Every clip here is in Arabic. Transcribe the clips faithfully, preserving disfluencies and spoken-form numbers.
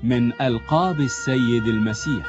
من ألقاب السيد المسيح.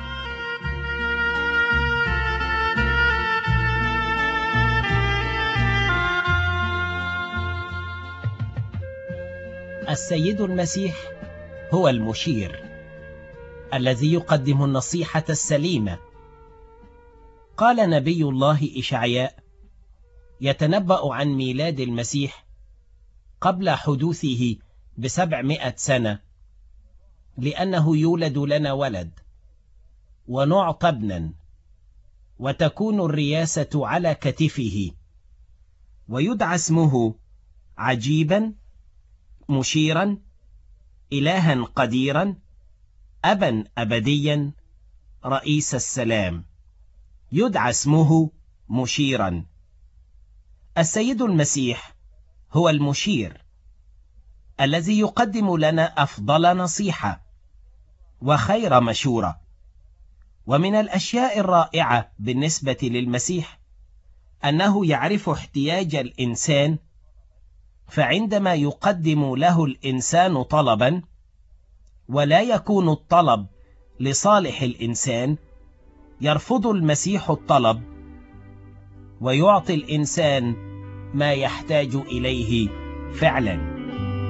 السيد المسيح هو المشير الذي يقدم النصيحة السليمة. قال نبي الله إشعياء يتنبأ عن ميلاد المسيح قبل حدوثه بسبعمائة سنة: لأنه يولد لنا ولد ونعطى ابنا وتكون الرياسة على كتفه ويدعى اسمه عجيبا، مشيرا، إلها قديرا، أبا أبديا، رئيس السلام. يدعى اسمه مشيرا. السيد المسيح هو المشير الذي يقدم لنا أفضل نصيحة وخير مشورة. ومن الأشياء الرائعة بالنسبة للمسيح أنه يعرف احتياج الإنسان، فعندما يقدم له الإنسان طلبا ولا يكون الطلب لصالح الإنسان، يرفض المسيح الطلب ويعطي الإنسان ما يحتاج إليه فعلا.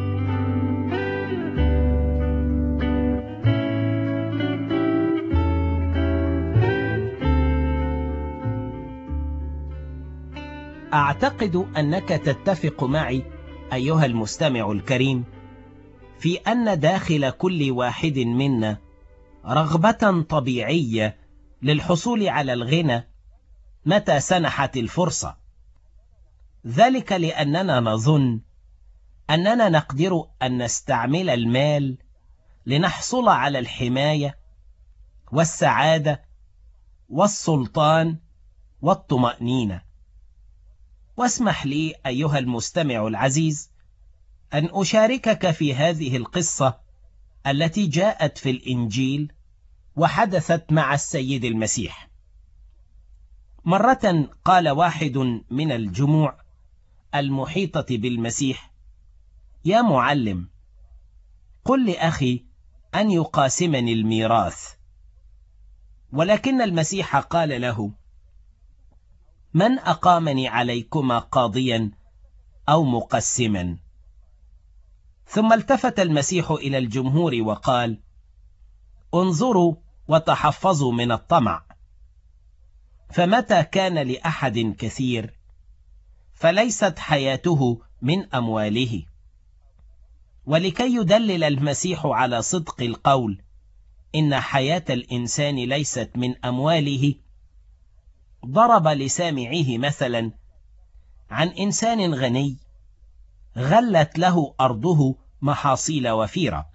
أعتقد أنك تتفق معي أيها المستمع الكريم في أن داخل كل واحد منا رغبة طبيعية للحصول على الغنى متى سنحت الفرصة. ذلك لأننا نظن أننا نقدر أن نستعمل المال لنحصل على الحماية والسعادة والسلطان والطمأنينة. واسمح لي أيها المستمع العزيز أن أشاركك في هذه القصة التي جاءت في الإنجيل وحدثت مع السيد المسيح. مرة قال واحد من الجموع المحيطة بالمسيح: يا معلم، قل لأخي أن يقاسمني الميراث. ولكن المسيح قال له: من أقامني عليكما قاضيا أو مقسما؟ ثم التفت المسيح إلى الجمهور وقال: انظروا وتحفظوا من الطمع، فمتى كان لأحد كثير فليست حياته من أمواله. ولكي يدلل المسيح على صدق القول إن حياة الإنسان ليست من أمواله، ضرب لسامعيه مثلا عن إنسان غني غلت له أرضه محاصيل وفيرة.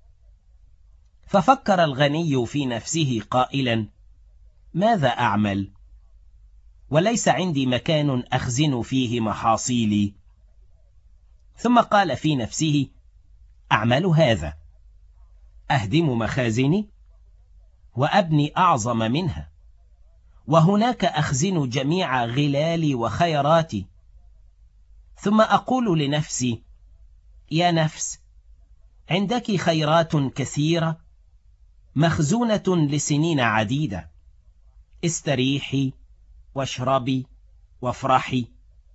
ففكر الغني في نفسه قائلا: ماذا أعمل؟ وليس عندي مكان أخزن فيه محاصيلي. ثم قال في نفسه: أعمل هذا، أهدم مخازني وأبني أعظم منها، وهناك أخزن جميع غلالي وخيراتي. ثم أقول لنفسي: يا نفس، عندك خيرات كثيرة مخزونة لسنين عديدة، استريحي واشربي وافرحي.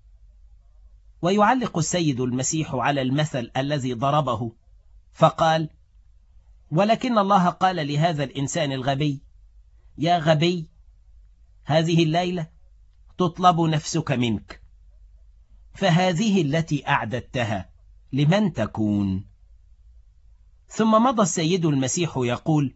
ويعلق السيد المسيح على المثل الذي ضربه فقال: ولكن الله قال لهذا الإنسان الغبي: يا غبي، هذه الليلة تطلب نفسك منك، فهذه التي أعددتها لمن تكون؟ ثم مضى السيد المسيح يقول: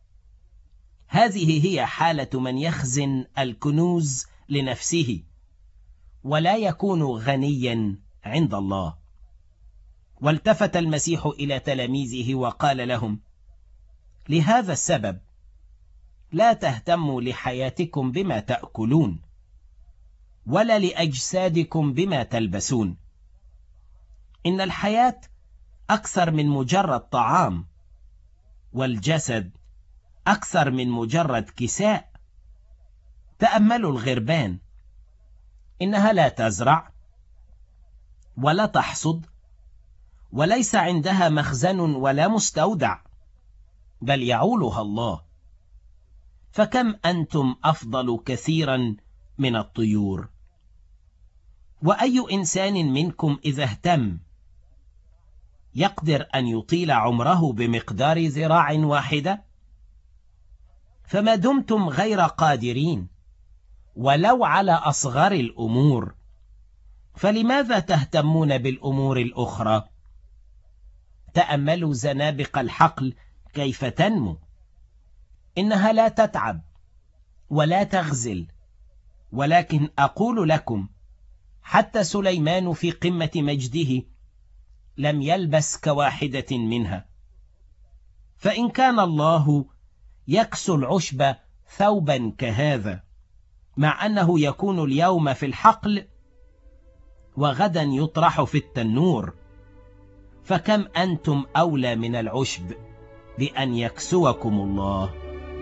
هذه هي حالة من يخزن الكنوز لنفسه ولا يكون غنيا عند الله. والتفت المسيح إلى تلاميذه وقال لهم: لهذا السبب لا تهتموا لحياتكم بما تأكلون ولا لأجسادكم بما تلبسون. إن الحياة أكثر من مجرد طعام، والجسد أكثر من مجرد كساء. تأملوا الغربان، إنها لا تزرع ولا تحصد وليس عندها مخزن ولا مستودع، بل يعولها الله. فكم أنتم أفضل كثيرا من الطيور. وأي إنسان منكم إذا اهتم يقدر أن يطيل عمره بمقدار ذراع واحدة؟ فما دمتم غير قادرين ولو على أصغر الأمور، فلماذا تهتمون بالأمور الأخرى؟ تأملوا زنابق الحقل كيف تنمو، إنها لا تتعب ولا تغزل، ولكن أقول لكم حتى سليمان في قمة مجده لم يلبس كواحدة منها. فإن كان الله يكسو العشب ثوبا كهذا، مع أنه يكون اليوم في الحقل وغدا يطرح في التنور، فكم أنتم أولى من العشب بأن يكسوكم الله.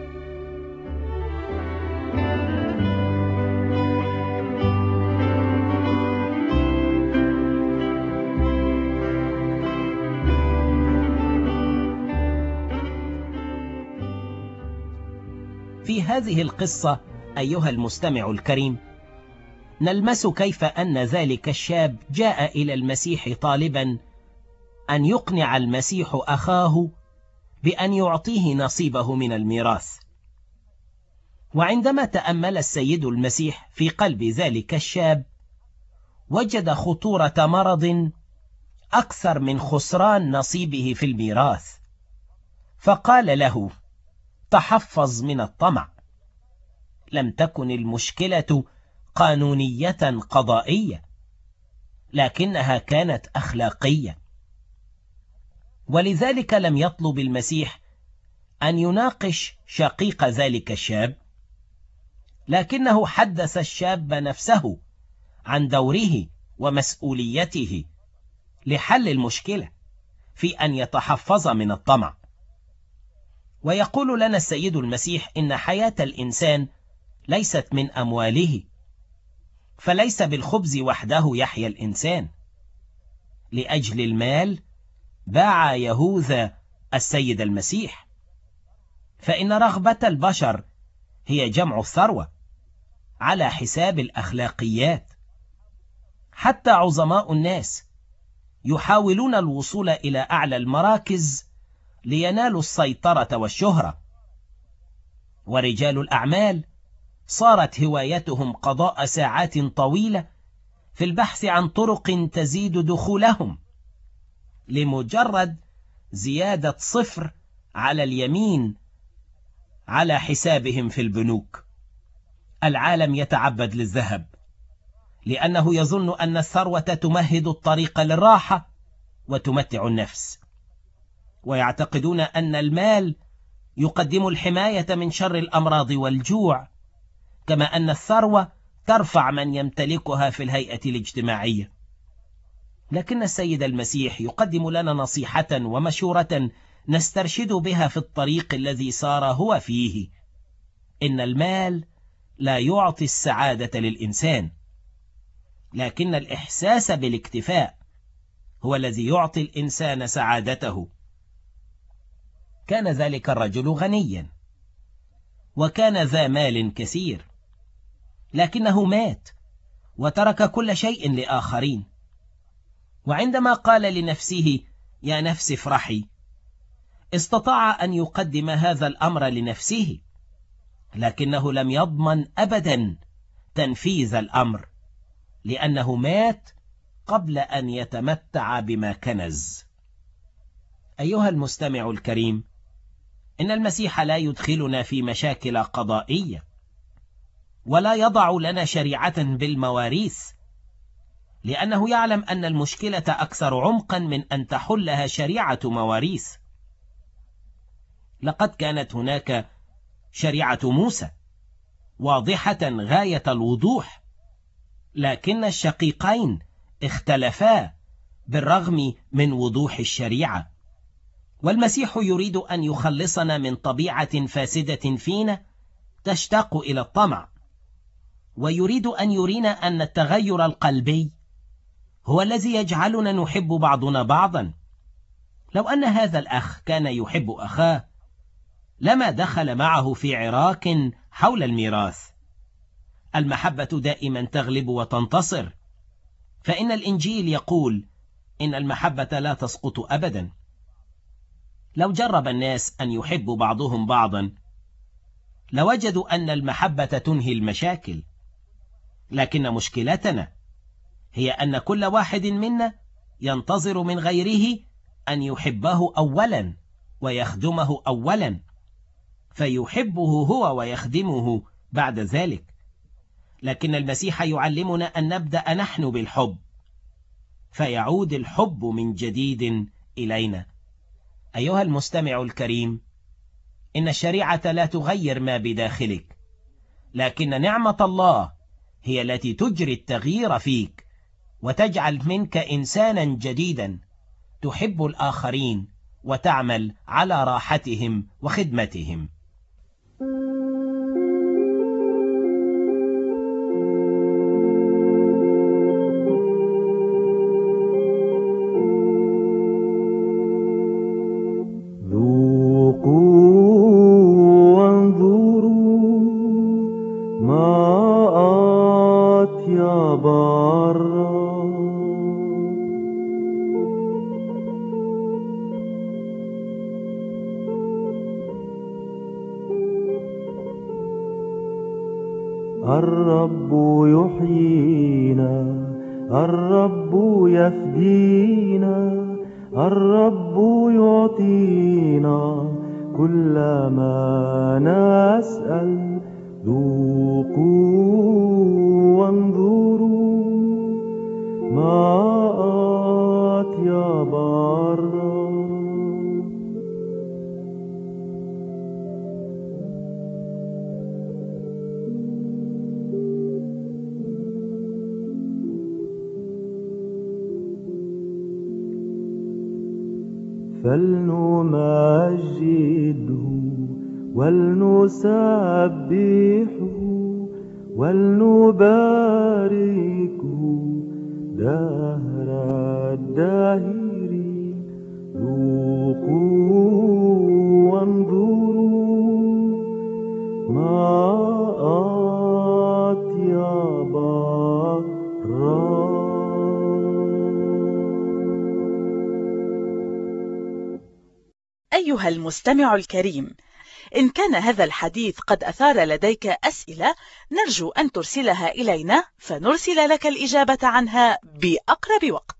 في هذه القصة أيها المستمع الكريم نلمس كيف أن ذلك الشاب جاء إلى المسيح طالبا أن يقنع المسيح أخاه بأن يعطيه نصيبه من الميراث. وعندما تأمل السيد المسيح في قلب ذلك الشاب وجد خطورة مرض أكثر من خسران نصيبه في الميراث، فقال له: تحفظ من الطمع. لم تكن المشكلة قانونية قضائية، لكنها كانت أخلاقية. ولذلك لم يطلب المسيح أن يناقش شقيق ذلك الشاب، لكنه حدث الشاب نفسه عن دوره ومسؤوليته لحل المشكلة في أن يتحفظ من الطمع. ويقول لنا السيد المسيح إن حياة الإنسان ليست من أمواله، فليس بالخبز وحده يحيا الإنسان. لأجل المال باع يهوذا السيد المسيح، فإن رغبة البشر هي جمع الثروة على حساب الأخلاقيات. حتى عظماء الناس يحاولون الوصول إلى أعلى المراكز لينالوا السيطرة والشهرة، ورجال الأعمال صارت هوايتهم قضاء ساعات طويلة في البحث عن طرق تزيد دخولهم لمجرد زيادة صفر على اليمين على حسابهم في البنوك. العالم يتعبد للذهب لأنه يظن أن الثروة تمهد الطريق للراحة وتمتع النفس، ويعتقدون أن المال يقدم الحماية من شر الأمراض والجوع، كما أن الثروة ترفع من يمتلكها في الهيئة الاجتماعية. لكن السيد المسيح يقدم لنا نصيحة ومشورة نسترشد بها في الطريق الذي سار هو فيه. إن المال لا يعطي السعادة للإنسان، لكن الإحساس بالاكتفاء هو الذي يعطي الإنسان سعادته. كان ذلك الرجل غنيا وكان ذا مال كثير، لكنه مات وترك كل شيء لآخرين. وعندما قال لنفسه: يا نفس افرحي، استطاع أن يقدم هذا الأمر لنفسه، لكنه لم يضمن أبدا تنفيذ الأمر، لأنه مات قبل أن يتمتع بما كنز. أيها المستمع الكريم، إن المسيح لا يدخلنا في مشاكل قضائية، ولا يضع لنا شريعة بالمواريث، لأنه يعلم أن المشكلة أكثر عمقا من أن تحلها شريعة مواريث. لقد كانت هناك شريعة موسى واضحة غاية الوضوح، لكن الشقيقين اختلفا بالرغم من وضوح الشريعة. والمسيح يريد أن يخلصنا من طبيعة فاسدة فينا تشتاق إلى الطمع، ويريد أن يرينا أن التغير القلبي هو الذي يجعلنا نحب بعضنا بعضا. لو أن هذا الأخ كان يحب أخاه لما دخل معه في عراك حول الميراث. المحبة دائما تغلب وتنتصر، فإن الإنجيل يقول إن المحبة لا تسقط أبدا. لو جرب الناس أن يحبوا بعضهم بعضا لوجدوا أن المحبة تنهي المشاكل، لكن مشكلتنا هي أن كل واحد منا ينتظر من غيره أن يحبه أولا ويخدمه أولا، فيحبه هو ويخدمه بعد ذلك. لكن المسيح يعلمنا أن نبدأ نحن بالحب، فيعود الحب من جديد إلينا. أيها المستمع الكريم، إن الشريعة لا تغير ما بداخلك، لكن نعمة الله هي التي تجري التغيير فيك وتجعل منك إنسانا جديدا تحب الآخرين وتعمل على راحتهم وخدمتهم. الرب يحيينا، الرب يفدينا، الرب يعطينا كل ما نسأل. ذوقوا وانظروا ما أطيب الرب. فلنمجده ولنسبحه ولنباركه دهر الداهرين. ذوقوا وانظروا ما أطيب الرب. أيها المستمع الكريم، إن كان هذا الحديث قد أثار لديك أسئلة نرجو أن ترسلها إلينا فنرسل لك الإجابة عنها بأقرب وقت.